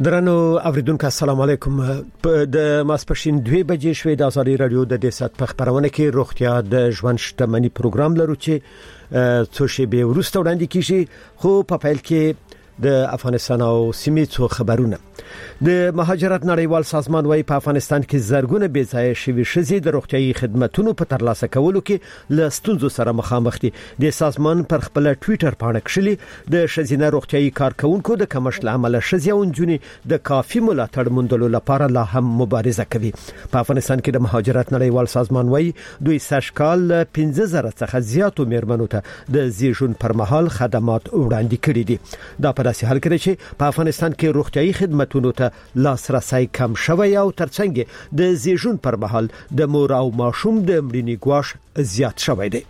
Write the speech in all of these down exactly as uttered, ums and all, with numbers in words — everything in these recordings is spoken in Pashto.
درنو اوریدونکو السلام علیکم. د ماسپښین دوه بجې شوې د ازادي رادیو د دې سات په خبرونه کې روغتیا د ژوند شتمنۍ پروګرام لرو چې څو شی به ورسته وړاندې کیږي. خو په پیل کې د افغانستان او سیمې څو خبرونه. د مهاجرت نړیوال سازمان وايي په افغانستان کې زرګونه بې ځایه شوي ښځې د روغتيایي خدماتو په ترلاسه کولو کې له ستونزو سره مخامخ دي. د سازمان پر خپل ټوئیټر باندې کښلي د ښځینه روغتيایي کارکونکو د کمښت لامل ښځې او نجونې د کافي ملاتړ موندلو لپاره لا هم مبارزه کوي. په افغانستان کې د مهاجرت نړیوال سازمان وايي دوی سږکال پنځه زره څخه زیاتو میرمنو ته د زیږون پر مهال خدمات وړاندې کړي دي. دا په داسې حال کې چې په افغانستان کې روغتيایي خدماتو ته لاسرسي کم شوی او ترڅنګ د زیږون پر مهال د مور او ماشوم د مړینې ګواښ زیات شوی دی.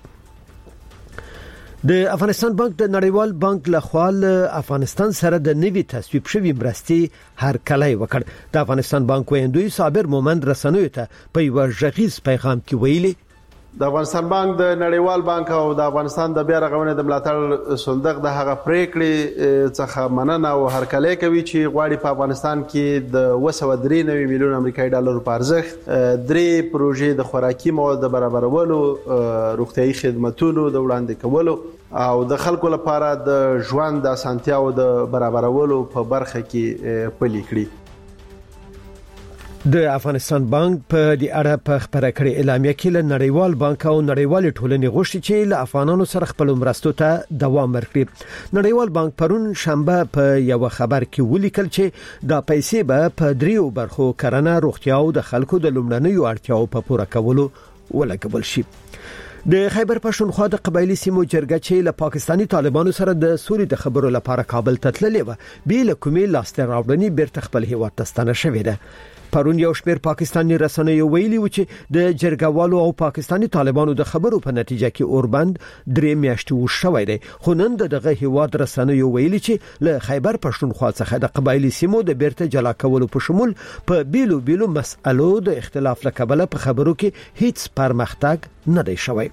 د افغانستان بانک د نړیوال بانک لخوا افغانستان سره د نوي تصویب شوی مرستې هرکلی وکړ. د افغانستان بانک ویندوی صابر مومند رسنیو ته په یو ژغیز پیغام کې ویلي د افغانستان بانک د نړیوال بانک او د افغانستان د بیا رغونې د ملاتړ صندوق د هغه پریکړې څخه مننه او هرکلی کوي چې غواړي په افغانستان کې د دوه سوه درې نوي میلیون امریکایي ډالر په ارزښت درې پروژې د خوراکي موادو د برابرولو، روغتيایي خدماتو د وړاندې کولو او د خلکو لپاره د ژوند د اسانتیاو د برابرولو په برخه کې پلي کړي. د افغانستان بانک په دې اړه په خبره کړې اعلامیه کې له نړیوال بانک او نړیوال ټولنې غوښتي چې له افغانانو سره خپل مرستو ته دوام ورکړي. نړیوال بانک پرون شنبه په یو خبر کې ولیکل چې دا پیسې به په دریو برخو کرنه، روغتیا او د خلکو د لومړنیو اړتیاو په پوره کولو ولګول شي. د خیبر پښتونخوا د قبایلی سیمو جرګه چې له پاکستانی طالبانو سره د سوري د خبرو لپاره کابل ته تللې و بیل کومي لاستر راوړنی بیرته خپل هیواد ته ستنه شوې ده. پرون یو شمېر پاکستانی رسنیو ویلي و چې د جرګوالو او پاکستانی طالبانو د خبرو په نتیجه کې اوربند درې میاشتې وشوي دي. خو نن دغه هیواد رسنیو ویلي چې له خیبر پښتونخوا څخه د قبایلی سیمو د بیرته جلا کولو په شمول په بیلو بیلو مسألو د اختلاف لکبله په خبرو کې هیڅ پرمختګ نه دی شوی.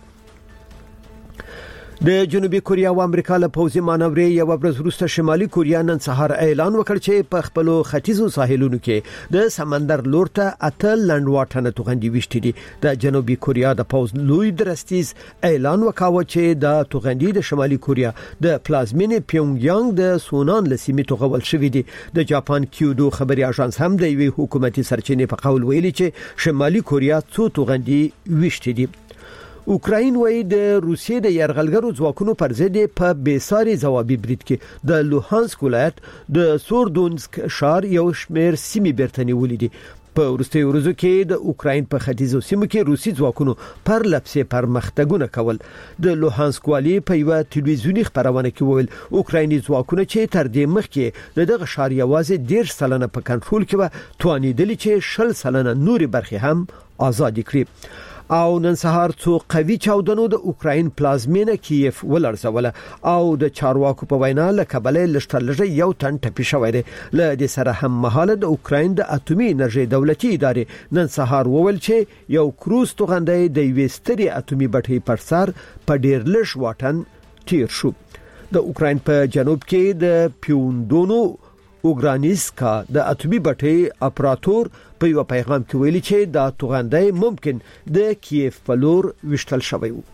د جنوبي کوریا او امریکا له پوځي مانورې یو ورځ وروسته شمالي کوریا نن سهار اعلان وکړ چې په خپل ختیځو ساحلونو کې د سمندر لور ته اتل لنډ واټنه توغندي وشتي دي. د جنوبي کوریا د پوځ لوی درستیز اعلان وکاوه چې د توغندي د شمالي کوریا د پلازمینې پیونګ یانګ د سونان لسیمې توغول شوې دي. د جاپان کیودو خبري اژانس هم د یوې حکومتي سرچینې په قول ویلي چې شمالي کوریا څو توغندي وشتي دي. اوکراین وایي د روسیې د یرغلګرو ځواکونو پر ضد په بیساري ځوابي برید کې د لوهانسک ولایت د سوردونسک ښار یو شمېر سیمې بیرته نیولې دي. په وروستیو ورځو کې د اوکراین په ختیځو سیمو کې روسي ځواکونو پر لپسې پرمختګونه کول. د لوهانسک والی په یو ټلویزیونی خبرونه کې وویل اوکرایني ځواکونه چې تر دې مخکې د دغه ښار یوازې ډیر سلنه په کنټرول کې و توانیدل چې شل سلنه نوري برخې هم آزاد کړي. او نن سهار څو قوي چاودنو د اوکراین پلازمینه کیف ولړزوله او د چارواکو په وینا له کابل لشتلږه یو تن ټپي شوی دی. له دې سره هم مهاله د اوکراین د اټومي انرژي دولتي ادارې نن سهار وویل چې یو کروز توغندی د ویستري اټومي بټۍ پر سر په ډیر لږ واټن تیر شو. د اوکراین په جنوب کې د پیوندونو اوګرانیسکا د اټومي بټۍ اپراتور په یو پیغام کې ویلي چې دا توغندی ممکن د کیف په لور وشتل شوی و.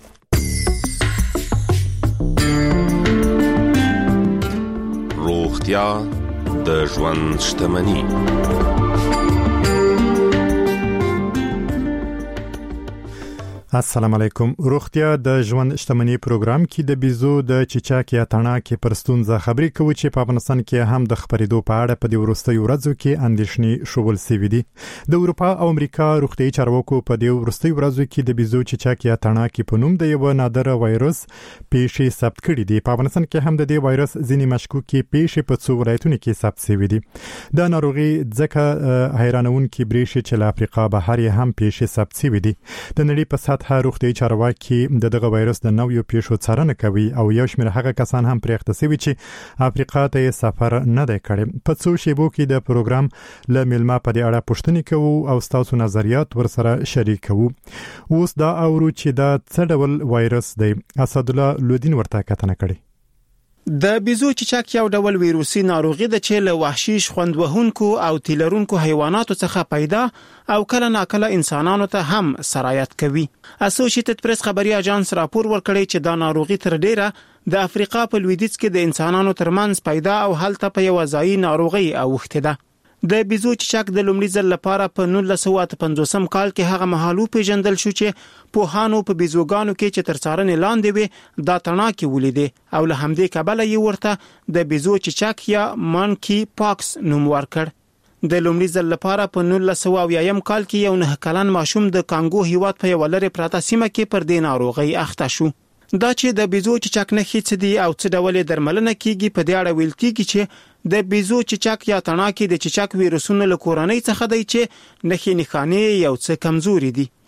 روغتیا د ژوند شتمني. السلام علیکم. روغتیا د ژوند شتمنۍ پروګرام کې د بيزو د چچاک یا تڼاکې پر ستونزه خبرې کوي چې په افغانستان کې هم د خبرېدو په اړه په دې ورستیو ورځو کې اندېښنې شول سوي دي. د اروپا او امریکا روغتيایي چارواکو په دې ورستیو ورځو کې د بيزو چچاک یا تڼاکې په نوم د یو نادر وایرس پیښې ثبت کړي دي. په افغانستان کې هم د دې وایرس ځینې مشکوکې پیښې په څو ولایتونو کې ثبت شوي دي. د ناروغي ځکه حیرانونکې بریښې چې له افریقا بهر هم پیښې ثبت شوي دي. د نړۍ په سطح روغتيایي چارواکي د دغه وایرس د نویو پیښو څارنه کوي او یو شمېر هغه کسان هم پرې اخته شوي چې افریقا ته سفر نه دی کړی. په څو شیبو کې د پروګرام له ملما په دې اړه پوښتنې کوو او تاسو نظریات ورسره شریکوو. اوس دا اورو چې دا څه ډول وایرس دی. اسد الله لودین ورته کتنه کړې. د بیزو چیچاک یو ډول ویروسي ناروغي ده چې له وحشي خوندوهونکو او تیلرونکو حیواناتو څخه پیدا او کله ناکله انسانانو ته هم سرایت کوي. اسوسییټډ پریس خبري اژانس راپور ورکړی چې دا ناروغي تر ډیره د افریقا په لویدیځ کې د انسانانو ترمنځ پیدا او هلته په یو ځای ناروغي اوښته ده. د بیزو چیچاک د لومړي ځل لپاره په نولس سوه اته پنځوس کال کې هغه مهالو پیژندل شو چې پوهانو په بیزوګانو کې چې تر څارنې لاندې وي دا تڼاکې ولیدې او له همدې کبله یې ورته د بیزو چیچاک یا مانکی پاکس نوم ورکړ. د لومړي ځل لپاره په نولس سوه اویایم کال کې یو نه کلن ماشوم د کانګو هیواد په یو لرې پراته سیمه کې پر دې ناروغي اخته شو. دا چې د بیزو چیچاک نښې څه دي او څه ډول درملنه کیږي په دې اړه ویل کیږي چې د بیزو چیچاک یا تڼاکې د چیچاک ویروسونو له کورنۍ څخه دی چې نښې نښانې یو څه کمزوري دي.